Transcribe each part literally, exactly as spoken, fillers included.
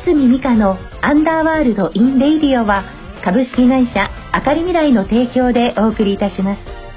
堤美香のアンダーワールドインレイディオは株式会社あかりみらいの提供でお送りいたします。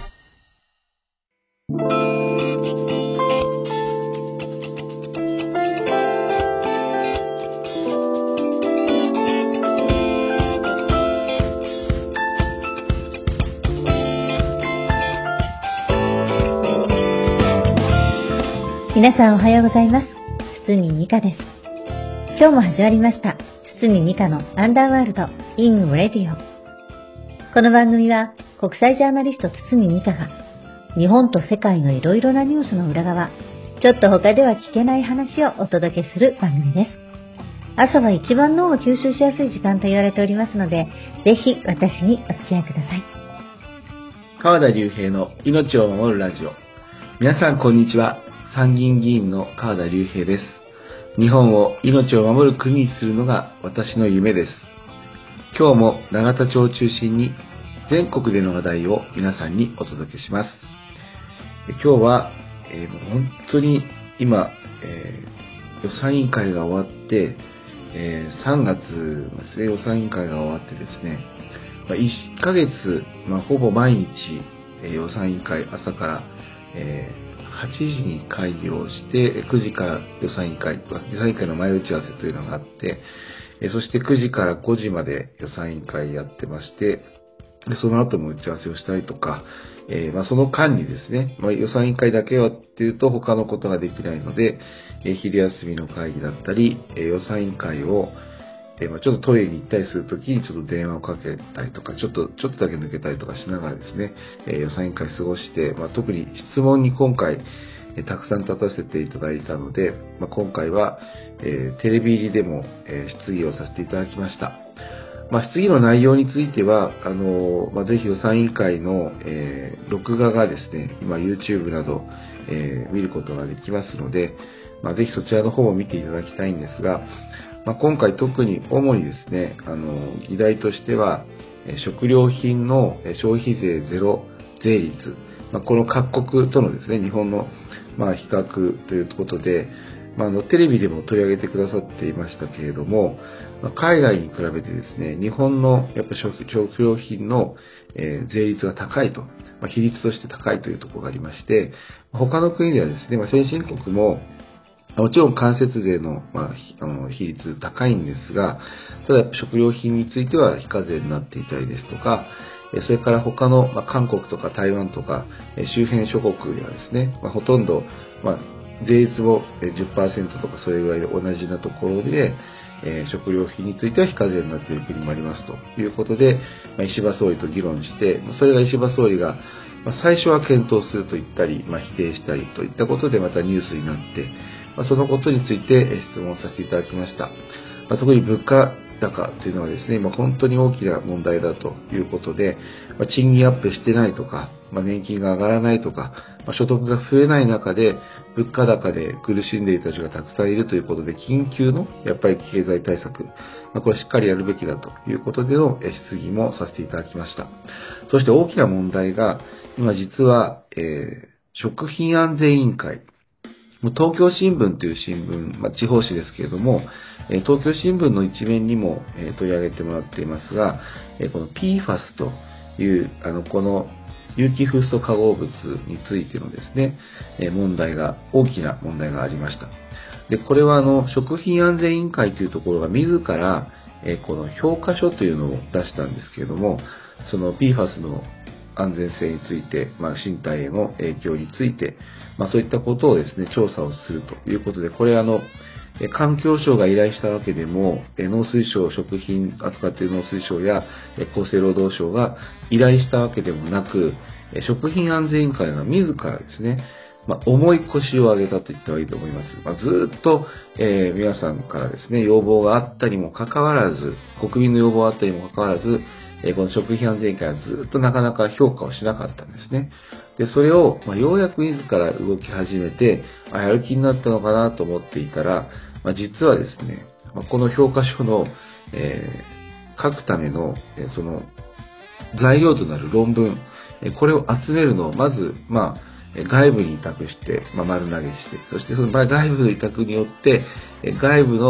皆さんおはようございます。堤美香です。今日も始まりました堤美香のアンダーワールドインレディオ。この番組は国際ジャーナリスト堤美香が日本と世界のいろいろなニュースの裏側、ちょっと他では聞けない話をお届けする番組です。朝は一番脳を吸収しやすい時間と言われておりますので、ぜひ私にお付き合いください。 川田隆平の命を守るラジオ。皆さんこんにちは。参議院議員の川田隆平です。日本を命を守る国にするのが私の夢です。今日も永田町を中心に全国での話題を皆さんにお届けします。今日は、えー、もう本当に今、えー、予算委員会が終わって、えー、さんがつですね、予算委員会が終わってですね、まあ、いっかげつ、まあ、ほぼ毎日、えー、予算委員会朝から、えーはちじに会議をして、くじから予算委員会、予算委員会の前打ち合わせというのがあって、そしてくじからごじまで予算委員会やってまして、その後も打ち合わせをしたりとか、えー、まあその間にですね、まあ、予算委員会だけはっていうと他のことができないので、えー、昼休みの会議だったり、えー、予算委員会をえー、まあちょっとトイレに行ったりするときにちょっと電話をかけたりとか、ちょっと、ちょっとだけ抜けたりとかしながらですね、えー、予算委員会過ごして、まあ、特に質問に今回、えー、たくさん立たせていただいたので、まあ、今回は、えー、テレビ入りでも、えー、質疑をさせていただきました。まあ、質疑の内容については、あのー、まあ、ぜひ予算委員会の、えー、録画がですね、今 YouTube など、えー、見ることができますので、まあ、ぜひそちらの方を見ていただきたいんですが、まあ、今回特に主にですね、あの、議題としては、食料品の消費税ゼロ税率、まあ、この各国とのですね、日本の、まあ、比較ということで、まあ、あの、テレビでも取り上げてくださっていましたけれども、まあ、海外に比べてですね、日本のやっぱ食、食料品の、えー、税率が高いと、まあ、比率として高いというところがありまして、他の国ではですね、まあ、先進国ももちろん間接税の、まあ、あの比率高いんですが、ただ食料品については非課税になっていたりですとか、それから他の、まあ、韓国とか台湾とか周辺諸国ではですね、まあ、ほとんど、まあ、税率も じゅっパーセント とかそれぐらいで同じなところで、えー、食料品については非課税になっている国もありますということで、まあ、石破総理と議論して、それが石破総理が、まあ、最初は検討すると言ったり、まあ、否定したりといったことでまたニュースになって、まあ、そのことについて質問させていただきました。まあ、特に物価高というのはですね、まあ、本当に大きな問題だということで、まあ、賃金アップしてないとか、まあ、年金が上がらないとか、まあ、所得が増えない中で物価高で苦しんでいる人たちがたくさんいるということで、緊急のやっぱり経済対策、まあ、これしっかりやるべきだということでの質疑もさせていただきました。そして大きな問題が、今実は、えー、食品安全委員会、東京新聞という新聞、まあ、地方紙ですけれども、東京新聞の一面にも取り上げてもらっていますが、この ピーファス という、あの、この有機フッ素化合物についてのですね、問題が、大きな問題がありました。で、これはあの、食品安全委員会というところが自ら、この評価書というのを出したんですけれども、その ピーファス の安全性について、まあ、身体への影響について、まあ、そういったことをですね、調査をするということで、これあの、環境省が依頼したわけでも、農水省、食品扱っている農水省や厚生労働省が依頼したわけでもなく、食品安全委員会が自らですね、まあ、重い腰を上げたと言ってはいいと思います。まあ、ずっと、えー、皆さんからですね、要望があったにもかかわらず、国民の要望があったにもかかわらず、えー、この食品安全委員会はずっとなかなか評価をしなかったんですね。で、それを、まあ、ようやく自ら動き始めて、あ、やる気になったのかなと思っていたら、まあ、実はですね、まあ、この評価書の、えー、書くための、えー、その、材料となる論文、えー、これを集めるのを、まず、まあ、外部に委託して、まあ、丸投げして、そしてその外部の委託によって、外部の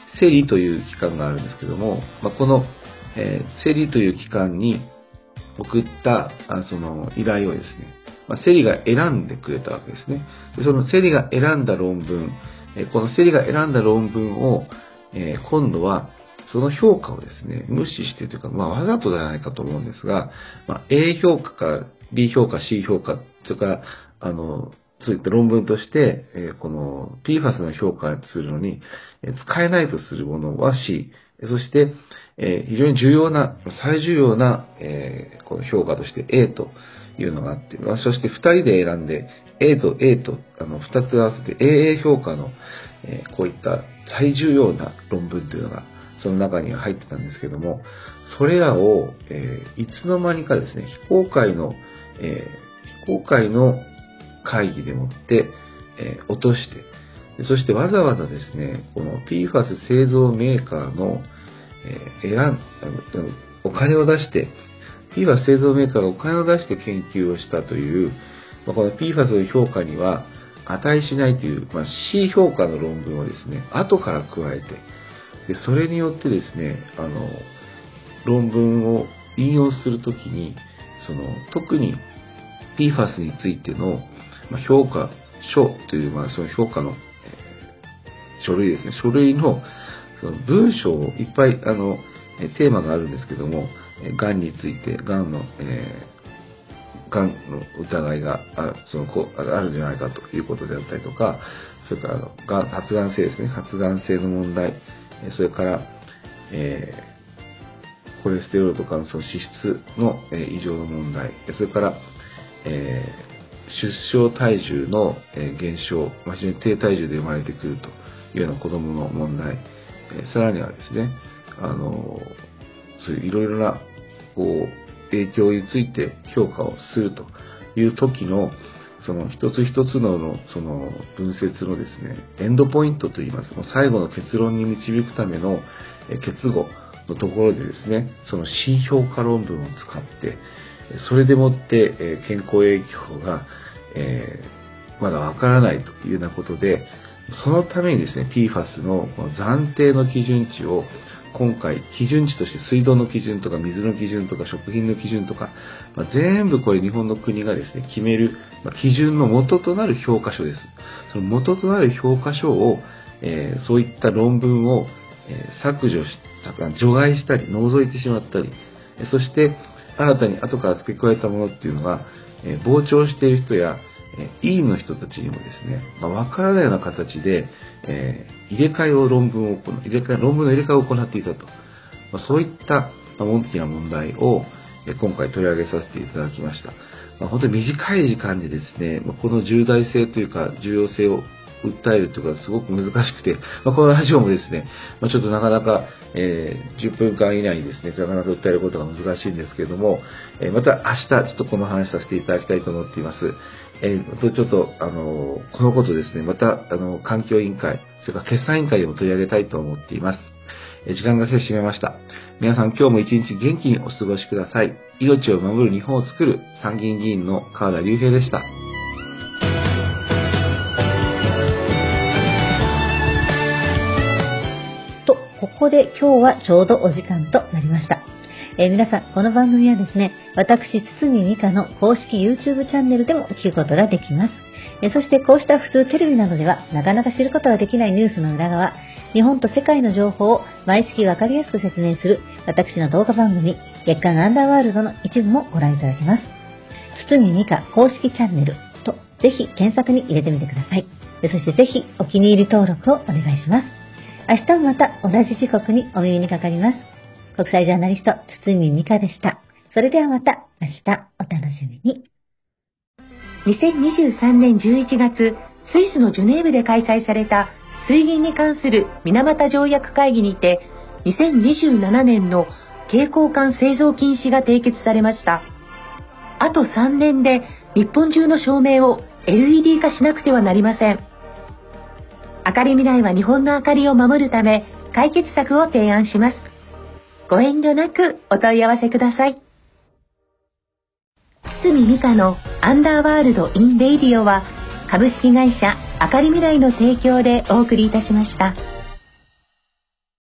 セリという機関があるんですけども、まあ、この、えー、セリという機関に送ったあその依頼をですね、まあ、セリが選んでくれたわけですね。でそのセリが選んだ論文、えー、このセリが選んだ論文を、えー、今度はその評価をですね、無視してというか、まあわざとではないかと思うんですが、まあ、A 評価か B 評価、C 評価、それから、あの、そういった論文として、えー、この ピーファス の評価するのに、えー、使えないとするものは C、そして、えー、非常に重要な、最重要な、えー、この評価として A というのがあって、まあ、そしてふたりで選んで A と A とあのふたつ合わせて エーエー 評価の、えー、こういった最重要な論文というのがその中には入ってたんですけども、それらを、えー、いつの間にかですね、非公開の、えー、非公開の会議でもって、えー、落として、そしてわざわざですね、この ピーファス 製造メーカーの、えー、選ん、お金を出して、ピーファス 製造メーカーがお金を出して研究をしたという、まあ、この ピーファス の評価には値しないという、まあ、C 評価の論文をですね、後から加えて、でそれによってですね、あの、論文を引用するときに、その、特に ピーファス についての、まあ、評価書という、まあ、その評価の、えー、書類ですね、書類の、その文章をいっぱい、あの、テーマがあるんですけども、がんについて、がんの、えー、がんの疑いがあそのこあるんじゃないかということであったりとか、それからあのがん発がん性ですね、発がん性の問題、それから、えー、コレステロールとかのその脂質の、えー、異常の問題、それから、えー、出生体重の、えー、減少、まあ、非常に低体重で生まれてくるというような子供の問題、えー、さらにはですね、あのそういういろいろなこう影響について評価をするという時のその一つ一つののその分節のですね、エンドポイントといいます。最後の結論に導くための結語のところでですね、その C 評価論文を使って、それでもって健康影響が、えー、まだわからないというようなことで、そのためにですね、ピーファス のこの暫定の基準値を今回基準値として水道の基準とか水の基準とか食品の基準とか、まあ、全部これ日本の国がですね、決める、まあ、基準の元となる評価書です。その元となる評価書を、えー、そういった論文を、えー、削除した、除外したり、除いてしまったり、そして新たに後から付け加えたものっていうのが、えー、傍聴している人や、委員の人たちにもですね、まあ、わからないような形で、えー、入れ替えを論文を行う、入れ替え、論文の入れ替えを行っていたと。まあ、そういった、まあ、大きな問題を、えー、今回取り上げさせていただきました。まあ、本当に短い時間でですね、まあ、この重大性というか重要性を訴えるというかすごく難しくて、まあ、このラジオもですね、まあ、ちょっとなかなか、えー、じゅっぷんかん以内にですね、なかなか訴えることが難しいんですけれども、えー、また明日ちょっとこの話させていただきたいと思っています。えー、ちょっと、あの、このことですね、また、あの、環境委員会、それから決算委員会でも取り上げたいと思っています。えー、時間が来てしまいました。皆さん今日も一日元気にお過ごしください。命を守る日本を作る参議院議員の川田隆平でした。 と、ここで今日はちょうどお時間となりました。えー、皆さん、この番組はですね、私、堤美香の公式 YouTube チャンネルでも聞くことができます。えー、そしてこうした普通テレビなどではなかなか知ることができないニュースの裏側、日本と世界の情報を毎月わかりやすく説明する私の動画番組、月刊アンダーワールドの一部もご覧いただけます。堤美香公式チャンネルとぜひ検索に入れてみてください。そしてぜひお気に入り登録をお願いします。明日もまた同じ時刻にお耳にかかります。国際ジャーナリスト、堤美香でした。それではまた明日お楽しみに。 にせんにじゅうさんねんじゅういちがつ、スイスのジュネーブで開催された水銀に関する水俣条約会議にて、にせんにじゅうななねんの携行缶製造禁止が締結されました。あとさんねんで日本中の照明を エルイーディー 化しなくてはなりません。明かり未来は日本の明かりを守るため、解決策を提案します。ご遠慮なくお問い合わせください。堤美香のアンダーワールドインレイディオは株式会社あかり未来の提供でお送りいたしました。